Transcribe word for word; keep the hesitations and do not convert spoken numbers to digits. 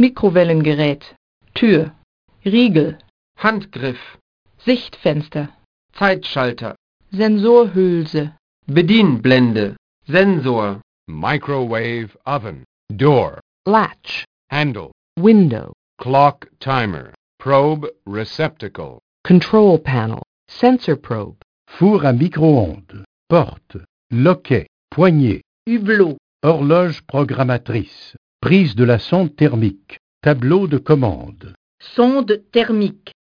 Mikrowellengerät, Tür, Riegel, Handgriff, Sichtfenster, Zeitschalter, Sensorhülse, Bedienblende, Sensor, microwave oven, door, Latch, handle, window, clock timer, probe receptacle, control panel, sensor probe, four à micro-ondes, porte, loquet, poignée, hublot, horloge programmatrice, prise de la sonde thermique, tableau de commande. sonde thermique.